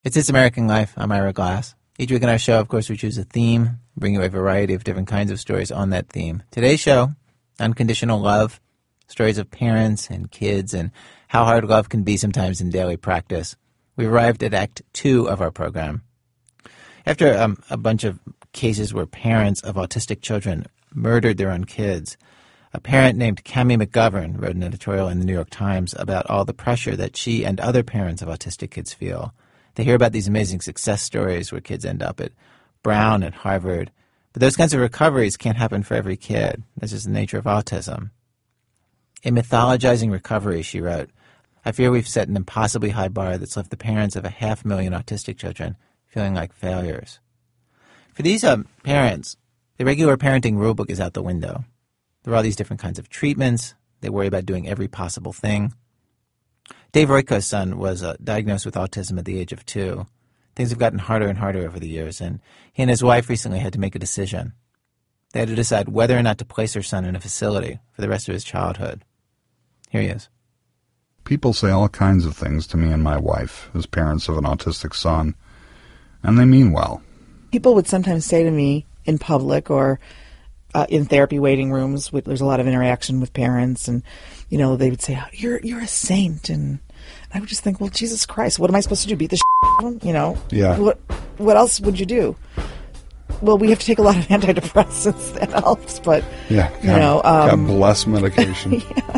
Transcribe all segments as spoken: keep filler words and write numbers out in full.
It's It's American Life. I'm Ira Glass. Each week on our show, of course, we choose a theme, bring you a variety of different kinds of stories on that theme. Today's show, unconditional love, stories of parents and kids and how hard love can be sometimes in daily practice. We've arrived at Act Two of our program. After um, a bunch of cases where parents of autistic children murdered their own kids, a parent named Cami McGovern wrote an editorial in the New York Times about all the pressure that she and other parents of autistic kids feel. They hear about these amazing success stories where kids end up at Brown and Harvard. But those kinds of recoveries can't happen for every kid. That's just the nature of autism. In mythologizing recovery, she wrote, I fear we've set an impossibly high bar that's left the parents of a half million autistic children feeling like failures. For these um, parents, the regular parenting rulebook is out the window. There are all these different kinds of treatments. They worry about doing every possible thing. Dave Royko's son was uh, diagnosed with autism at the age of two. Things have gotten harder and harder over the years, and he and his wife recently had to make a decision. They had to decide whether or not to place their son in a facility for the rest of his childhood. Here he is. People say all kinds of things to me and my wife as parents of an autistic son, and they mean well. People would sometimes say to me in public or uh, in therapy waiting rooms, there's a lot of interaction with parents, and you know, they would say, oh, you're you're a saint, and I would just think, well, Jesus Christ, what am I supposed to do, beat the shit out of them? You know, yeah. What, what else would you do? Well, we have to take a lot of antidepressants, that helps, but, yeah, you know. Um, God bless medication. Yeah.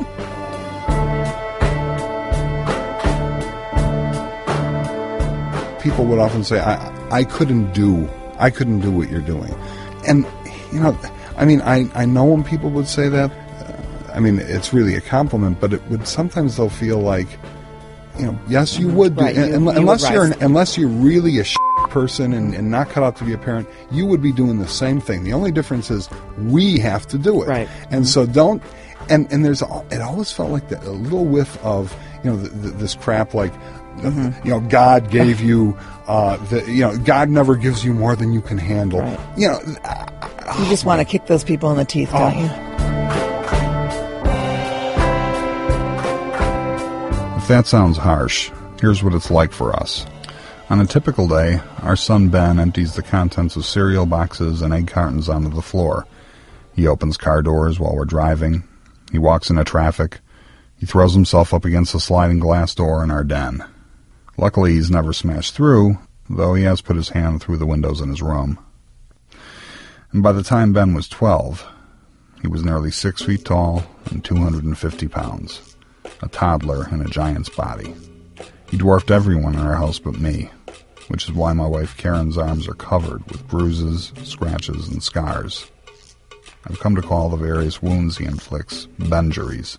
People would often say, I, I couldn't do, I couldn't do what you're doing. And, you know, I mean, I, I know when people would say that, uh, I mean, it's really a compliment, but it would sometimes they'll feel like, you know, yes, you would do, right, you, un- you unless would you're, rise. an, unless you're really a person and, and not cut out to be a parent, you would be doing the same thing. The only difference is we have to do it. Right. And so don't, and, and there's, it always felt like the, a little whiff of, you know, the, the, this crap like, Mm-hmm. You know, God gave you, uh, the, you know, God never gives you more than you can handle. Right. You know, You just want to kick those people in the teeth, Oh. don't you? If that sounds harsh, here's what it's like for us. On a typical day, our son Ben empties the contents of cereal boxes and egg cartons onto the floor. He opens car doors while we're driving. He walks into traffic. He throws himself up against the sliding glass door in our den. Luckily, he's never smashed through, though he has put his hand through the windows in his room. And by the time Ben was twelve, he was nearly six feet tall and two hundred fifty pounds, a toddler in a giant's body. He dwarfed everyone in our house but me, which is why my wife Karen's arms are covered with bruises, scratches, and scars. I've come to call the various wounds he inflicts Benjuries.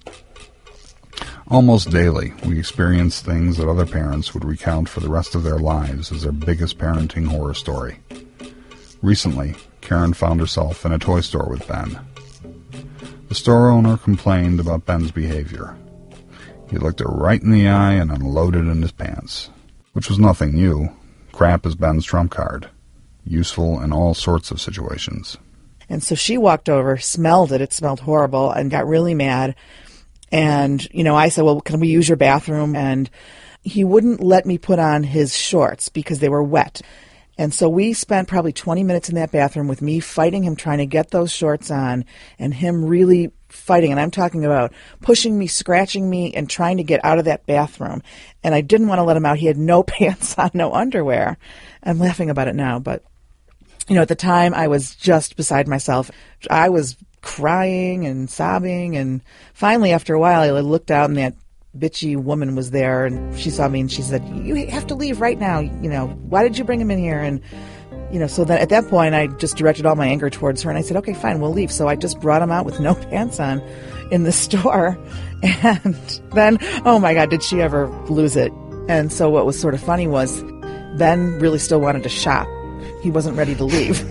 Almost daily, we experience things that other parents would recount for the rest of their lives as their biggest parenting horror story. Recently, Karen found herself in a toy store with Ben. The store owner complained about Ben's behavior. He looked her right in the eye and unloaded in his pants, which was nothing new. Crap is Ben's trump card, useful in all sorts of situations. And so she walked over, smelled it, it smelled horrible, and got really mad. And, you know, I said, well, can we use your bathroom? And he wouldn't let me put on his shorts because they were wet. And so we spent probably twenty minutes in that bathroom with me fighting him, trying to get those shorts on, and him really fighting. And I'm talking about pushing me, scratching me, and trying to get out of that bathroom. And I didn't want to let him out. He had no pants on, no underwear. I'm laughing about it now, but, you know, at the time I was just beside myself. I was crying and sobbing, and finally after a while I looked out and that bitchy woman was there, and she saw me and she said, you have to leave right now, you know, why did you bring him in here? And you know, so then at that point I just directed all my anger towards her, and I said, okay, fine, we'll leave. So I just brought him out with no pants on in the store, and then, oh my God, did she ever lose it. And so what was sort of funny was Ben really still wanted to shop. He wasn't ready to leave.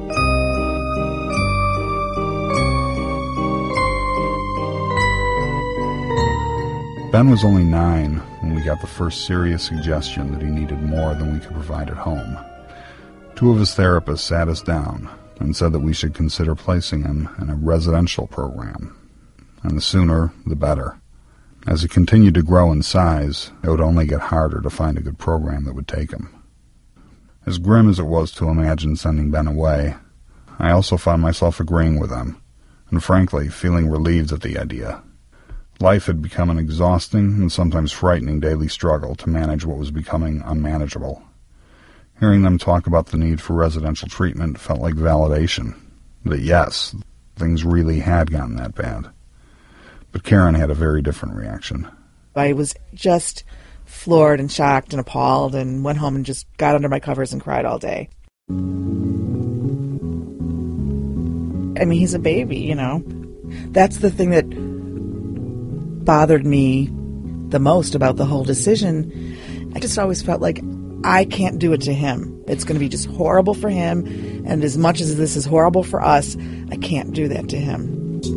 Ben was only nine when we got the first serious suggestion that he needed more than we could provide at home. Two of his therapists sat us down and said that we should consider placing him in a residential program, and the sooner the better. As he continued to grow in size, it would only get harder to find a good program that would take him. As grim as it was to imagine sending Ben away, I also found myself agreeing with them, and frankly, feeling relieved at the idea. Life had become an exhausting and sometimes frightening daily struggle to manage what was becoming unmanageable. Hearing them talk about the need for residential treatment felt like validation, that yes, things really had gotten that bad. But Karen had a very different reaction. I was just floored and shocked and appalled and went home and just got under my covers and cried all day. I mean, he's a baby, you know. That's the thing that bothered me the most about the whole decision. I just always felt like I can't do it to him. It's going to be just horrible for him, and as much as this is horrible for us, I can't do that to him.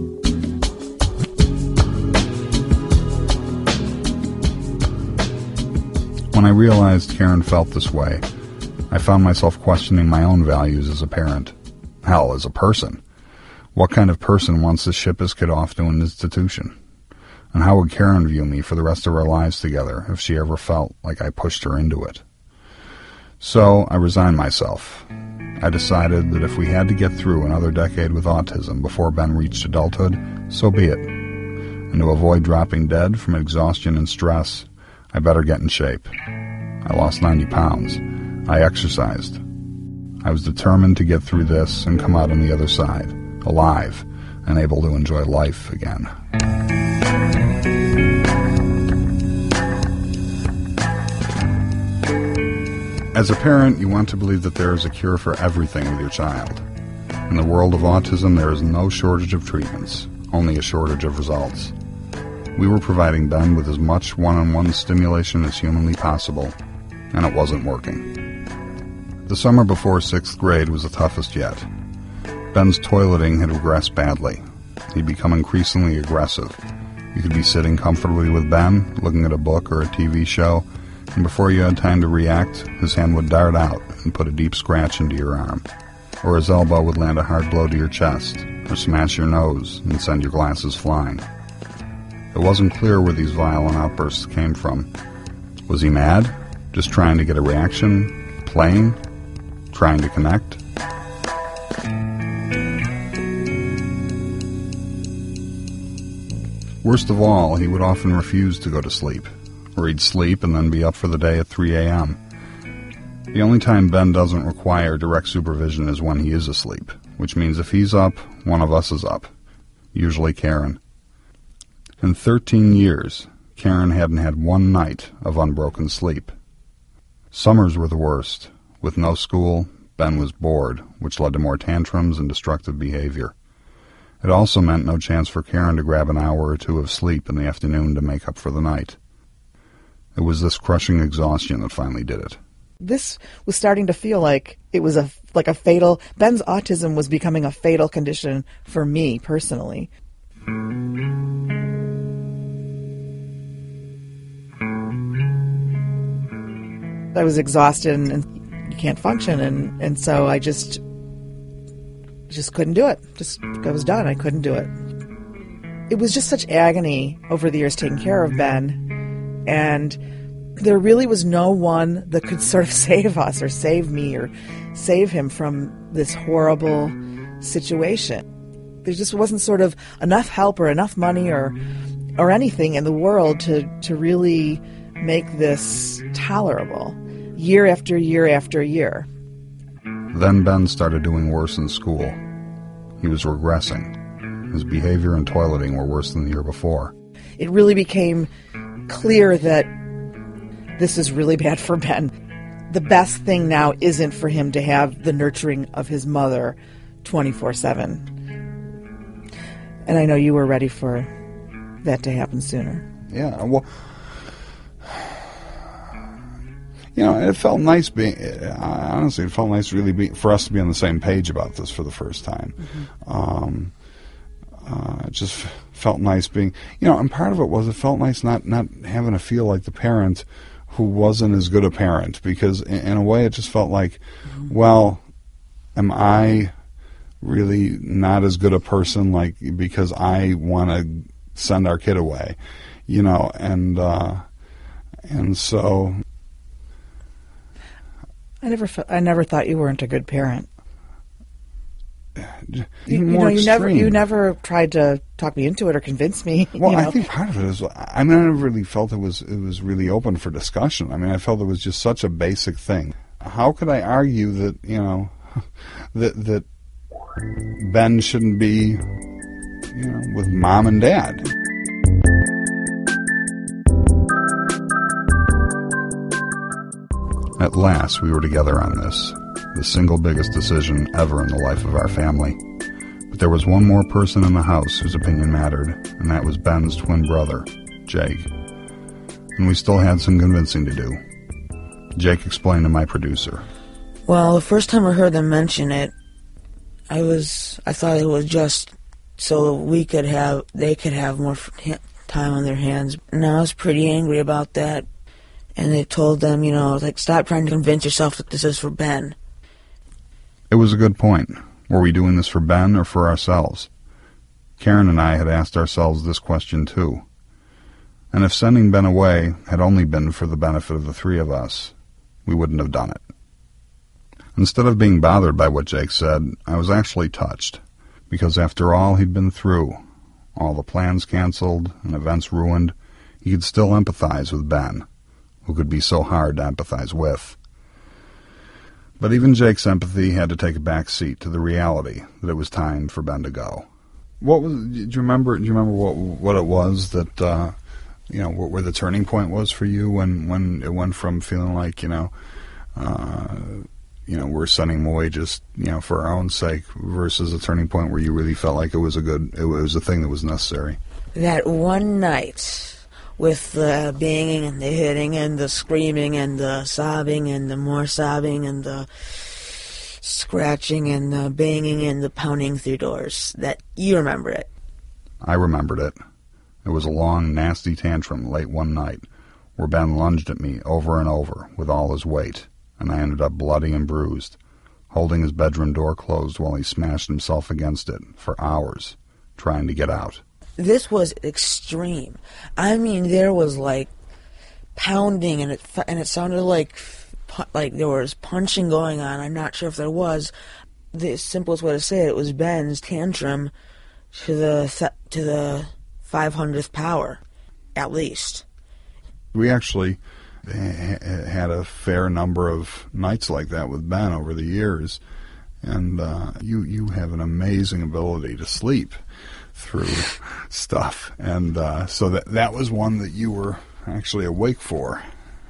When I realized Karen felt this way, I found myself questioning my own values as a parent. Hell, as a person. What kind of person wants to ship his kid off to an institution? And how would Karen view me for the rest of our lives together if she ever felt like I pushed her into it? So I resigned myself. I decided that if we had to get through another decade with autism before Ben reached adulthood, so be it. And to avoid dropping dead from exhaustion and stress, I better get in shape. I lost ninety pounds. I exercised. I was determined to get through this and come out on the other side, alive, and able to enjoy life again. As a parent, you want to believe that there is a cure for everything with your child. In the world of autism, there is no shortage of treatments, only a shortage of results. We were providing Ben with as much one-on-one stimulation as humanly possible, and it wasn't working. The summer before sixth grade was the toughest yet. Ben's toileting had regressed badly. He'd become increasingly aggressive. You could be sitting comfortably with Ben, looking at a book or a T V show, and before you had time to react, his hand would dart out and put a deep scratch into your arm. Or his elbow would land a hard blow to your chest, or smash your nose and send your glasses flying. It wasn't clear where these violent outbursts came from. Was he mad? Just trying to get a reaction? Playing? Trying to connect? Worst of all, he would often refuse to go to sleep. Or he'd sleep and then be up for the day at three a.m. The only time Ben doesn't require direct supervision is when he is asleep, which means if he's up, one of us is up, usually Karen. In thirteen years, Karen hadn't had one night of unbroken sleep. Summers were the worst. With no school, Ben was bored, which led to more tantrums and destructive behavior. It also meant no chance for Karen to grab an hour or two of sleep in the afternoon to make up for the night. It was this crushing exhaustion that finally did it. This was starting to feel like it was a like a fatal... Ben's autism was becoming a fatal condition for me, personally. I was exhausted and, and you can't function, and, and so I just just couldn't do it. Just I was done. I couldn't do it. It was just such agony over the years taking care of Ben, and there really was no one that could sort of save us or save me or save him from this horrible situation. There just wasn't sort of enough help or enough money or or anything in the world to, to really make this tolerable year after year after year. Then Ben started doing worse in school. He was regressing. His behavior and toileting were worse than the year before. It really became clear that this is really bad for Ben. The best thing now isn't for him to have the nurturing of his mother twenty-four seven. And I know you were ready for that to happen sooner. Yeah, well, you know, it felt nice being, honestly, it felt nice really be, for us to be on the same page about this for the first time. Mm-hmm. Um, uh, it just felt nice being, you know, and part of it was it felt nice not, not having to feel like the parent who wasn't as good a parent, because in, in a way it just felt like, mm-hmm. well, am I really not as good a person, like, because I want to send our kid away? you know, and uh, and so I never, fe- I never thought you weren't a good parent. even You, you more know, you never, extreme. you never tried to talk me into it or convince me. Well, you know? I think part of it is, I mean, I never really felt it was it was really open for discussion. I mean, I felt it was just such a basic thing. How could I argue that, you know, that that Ben shouldn't be, you know, with mom and dad? At last, we were together on this, the single biggest decision ever in the life of our family. But there was one more person in the house whose opinion mattered, and that was Ben's twin brother, Jake. And we still had some convincing to do. Jake explained to my producer. Well, the first time I heard them mention it, I was, I thought it was just so we could have, they could have more time on their hands. And I was pretty angry about that. And they told them, you know, like, stop trying to convince yourself that this is for Ben. It was a good point. Were we doing this for Ben or for ourselves? Karen and I had asked ourselves this question too. And if sending Ben away had only been for the benefit of the three of us, we wouldn't have done it. Instead of being bothered by what Jake said, I was actually touched, because after all he'd been through, all the plans canceled and events ruined, he could still empathize with Ben, who could be so hard to empathize with. But even Jake's empathy had to take a back seat to the reality that it was time for Ben to go. What was? Do you remember? Do you remember what what it was that uh, you know where, where the turning point was for you when, when it went from feeling like you know uh, you know we're sending him away just you know for our own sake versus a turning point where you really felt like it was a good it was a thing that was necessary? That one night, with the banging and the hitting and the screaming and the sobbing and the more sobbing and the scratching and the banging and the pounding through doors. That you remember it. I remembered it. It was a long, nasty tantrum late one night where Ben lunged at me over and over with all his weight, and I ended up bloody and bruised, holding his bedroom door closed while he smashed himself against it for hours, trying to get out. This was extreme. I mean, there was like pounding, and it and it sounded like like there was punching going on. I'm not sure if there was. The simplest way to say it, it was Ben's tantrum to the to the five hundredth power, at least. We actually had a fair number of nights like that with Ben over the years, and uh, you you have an amazing ability to sleep through stuff, and uh, so that that was one that you were actually awake for.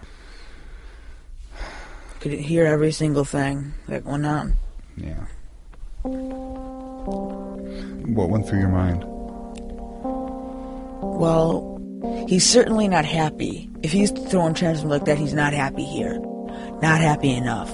Could hear every single thing that went on. Yeah. What went through your mind? Well, he's certainly not happy. If he's throwing tantrums like that, he's not happy here. Not happy enough.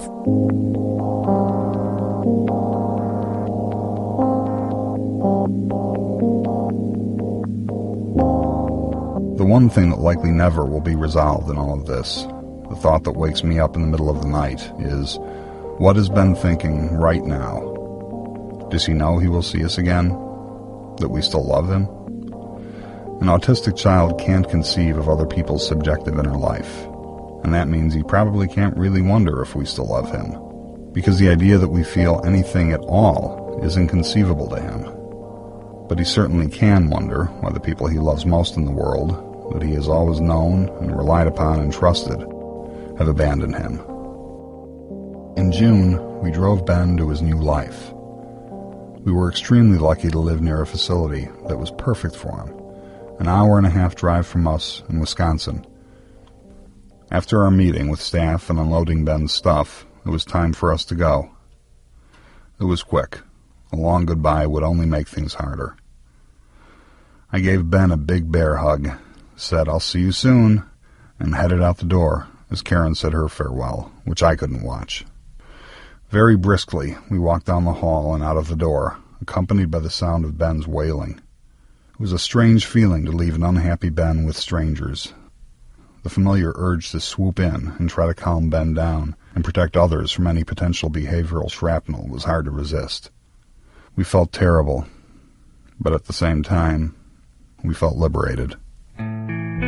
The one thing that likely never will be resolved in all of this, the thought that wakes me up in the middle of the night, is, what has Ben thinking right now? Does he know he will see us again? That we still love him? An autistic child can't conceive of other people's subjective inner life, and that means he probably can't really wonder if we still love him, because the idea that we feel anything at all is inconceivable to him. But he certainly can wonder why the people he loves most in the world, that he has always known and relied upon and trusted, have abandoned him. In June, we drove Ben to his new life. We were extremely lucky to live near a facility that was perfect for him, an hour and a half drive from us in Wisconsin. After our meeting with staff and unloading Ben's stuff, it was time for us to go. It was quick. A long goodbye would only make things harder. I gave Ben a big bear hug, said, "I'll see you soon," and headed out the door as Karen said her farewell, which I couldn't watch. Very briskly, we walked down the hall and out of the door, accompanied by the sound of Ben's wailing. It was a strange feeling to leave an unhappy Ben with strangers. The familiar urge to swoop in and try to calm Ben down and protect others from any potential behavioral shrapnel was hard to resist. We felt terrible, but at the same time, we felt liberated.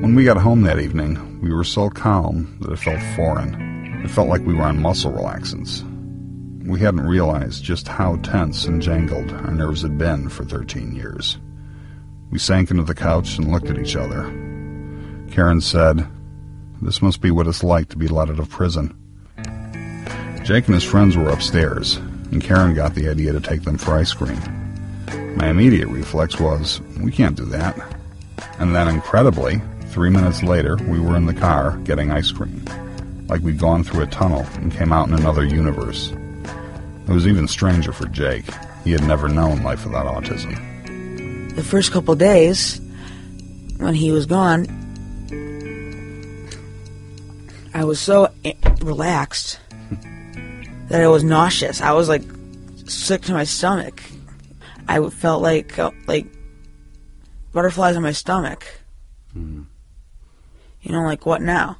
When we got home that evening, we were so calm that it felt foreign. It felt like we were on muscle relaxants. We hadn't realized just how tense and jangled our nerves had been for thirteen years. We sank into the couch and looked at each other. Karen said, "This must be what it's like to be let out of prison." Jake and his friends were upstairs, and Karen got the idea to take them for ice cream. My immediate reflex was, we can't do that. And then, incredibly, three minutes later, we were in the car getting ice cream, like we'd gone through a tunnel and came out in another universe. It was even stranger for Jake. He had never known life without autism. The first couple days, when he was gone, I was so relaxed that I was nauseous. I was like sick to my stomach. I felt like uh, like butterflies in my stomach. Mm. You know, like, what now?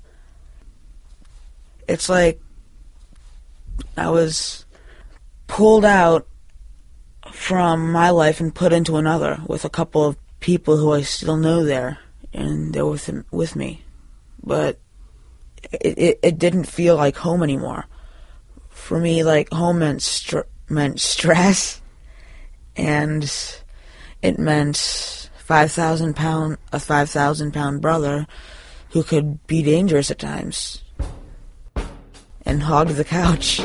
It's like I was pulled out from my life and put into another with a couple of people who I still know there, and they're with him, with me. But it, it it didn't feel like home anymore. For me, like, home meant str- meant stress, and it meant five thousand pound a five thousand pound brother who could be dangerous at times and hog the couch.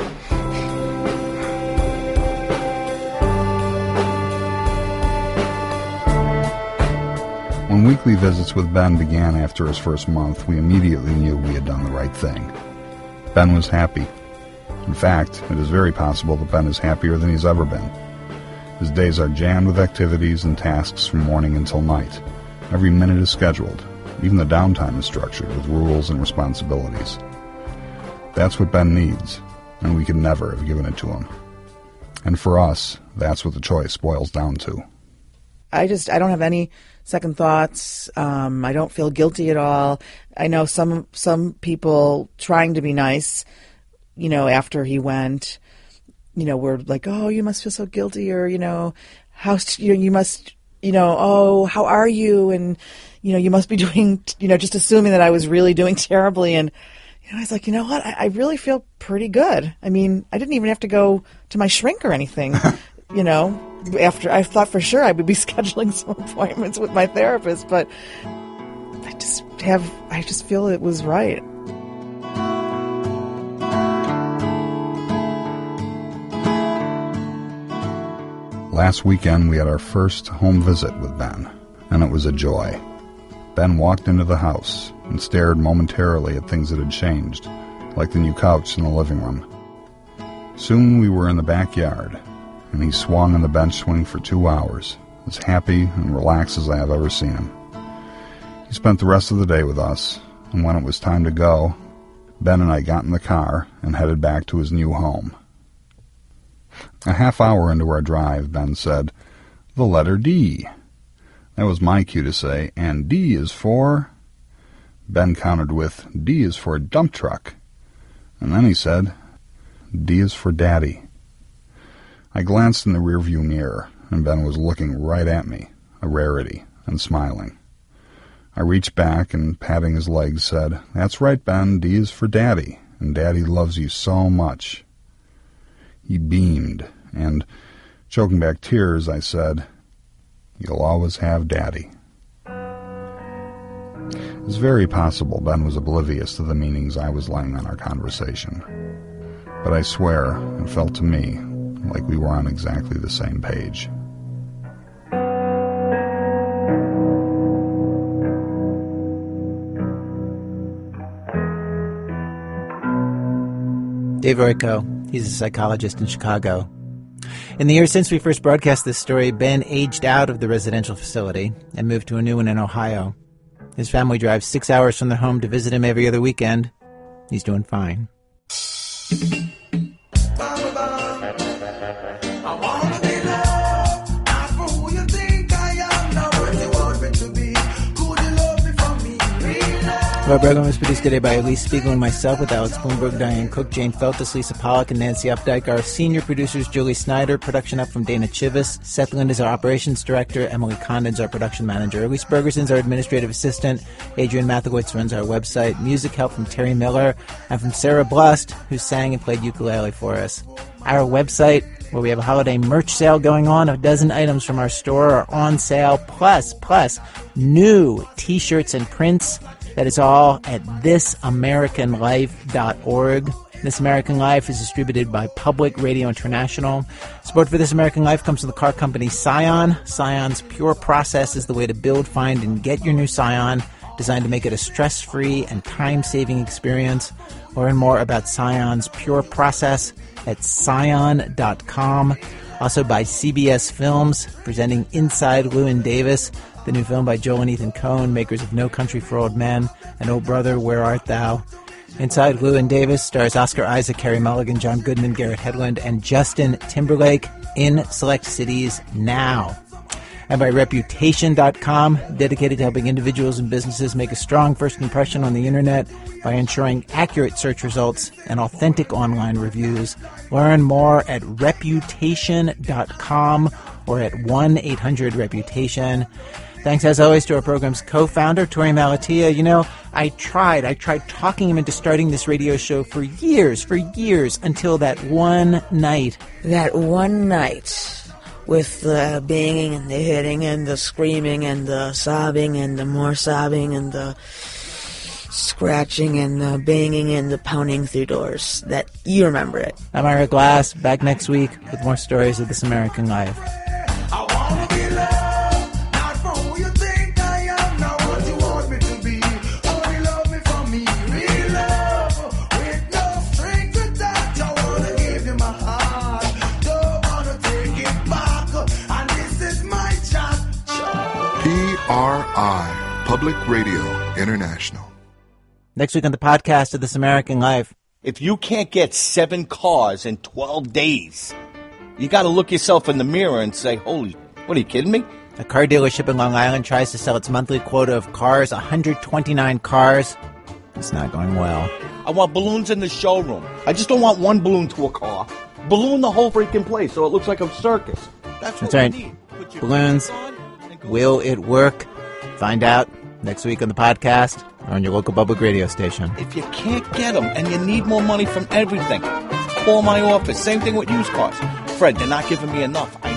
When weekly visits with Ben began after his first month, we immediately knew we had done the right thing. Ben was happy. In fact, it is very possible that Ben is happier than he's ever been. His days are jammed with activities and tasks from morning until night. Every minute is scheduled. Even the downtime is structured with rules and responsibilities. That's what Ben needs, and we could never have given it to him. And for us, that's what the choice boils down to. I just, I don't have any second thoughts. Um, I don't feel guilty at all. I know some some people trying to be nice, you know, after he went, you know, were like, oh, you must feel so guilty, or, you know, how, you know, you must, you know, oh, how are you? And, you know, you must be doing, you know, just assuming that I was really doing terribly. And, you know, I was like, you know what? I, I really feel pretty good. I mean, I didn't even have to go to my shrink or anything, you know. After I thought for sure I would be scheduling some appointments with my therapist, but I just have, I just feel it was right. Last weekend we had our first home visit with Ben, and it was a joy. Ben walked into the house and stared momentarily at things that had changed, like the new couch in the living room. Soon we were in the backyard, and he swung on the bench swing for two hours, as happy and relaxed as I have ever seen him. He spent the rest of the day with us, and when it was time to go, Ben and I got in the car and headed back to his new home. A half hour into our drive, Ben said, "The letter D." That was my cue to say, "And D is for..." Ben countered with, "D is for dump truck." And then he said, "D is for Daddy." I glanced in the rearview mirror, and Ben was looking right at me, a rarity, and smiling. I reached back and, patting his legs, said, "That's right, Ben, D is for Daddy, and Daddy loves you so much." He beamed, and, choking back tears, I said, "You'll always have Daddy." It's very possible Ben was oblivious to the meanings I was laying on our conversation, but I swear it felt to me like we were on exactly the same page. Dave Royko, he's a psychologist in Chicago. In the years since we first broadcast this story, Ben aged out of the residential facility and moved to a new one in Ohio. His family drives six hours from their home to visit him every other weekend. He's doing fine. Our program was produced today by Elise Spiegel and myself, with Alex Bloomberg, Diane Cook, Jane Feltus, Lisa Pollack, and Nancy Updike. Our senior producers, Julie Snyder. Production up from Dana Chivas. Seth Lind is our operations director. Emily Condon's our production manager. Elise Bergerson's our administrative assistant. Adrian Mathewitz runs our website. Music help from Terry Miller and from Sarah Blust, who sang and played ukulele for us. Our website, where we have a holiday merch sale going on. A dozen items from our store are on sale, plus, plus new T-shirts and prints. That is all at this american life dot org. This American Life is distributed by Public Radio International. Support for This American Life comes from the car company Scion. Scion's Pure Process is the way to build, find, and get your new Scion, designed to make it a stress-free and time-saving experience. Learn more about Scion's Pure Process at scion dot com. Also by C B S Films, presenting Inside Llewyn Davis, the new film by Joel and Ethan Coen, makers of No Country for Old Men and Oh Brother, Where Art Thou? Inside Llewyn Davis stars Oscar Isaac, Carey Mulligan, John Goodman, Garrett Hedlund, and Justin Timberlake in select cities now. And by Reputation dot com, dedicated to helping individuals and businesses make a strong first impression on the internet by ensuring accurate search results and authentic online reviews. Learn more at Reputation dot com or at one eight hundred reputation. Thanks, as always, to our program's co-founder, Tori Malatia. You know, I tried. I tried talking him into starting this radio show for years, for years, until that one night. That one night with the banging and the hitting and the screaming and the sobbing and the more sobbing and the scratching and the banging and the pounding through doors. That you remember it. I'm Ira Glass, back next week with more stories of This American Life. R I, Public Radio International. Next week on the podcast of This American Life. If you can't get seven cars in twelve days, you got to look yourself in the mirror and say, holy, what, are you kidding me? A car dealership in Long Island tries to sell its monthly quota of cars, one hundred twenty-nine cars. It's not going well. I want balloons in the showroom. I just don't want one balloon to a car. Balloon the whole freaking place so it looks like a circus. That's what That's right. we need. Put your Balloons. on and go. Will it work? Find out next week on the podcast or on your local public radio station. If you can't get them and you need more money from everything, call my office. Same thing with used cars. Fred, they're not giving me enough. I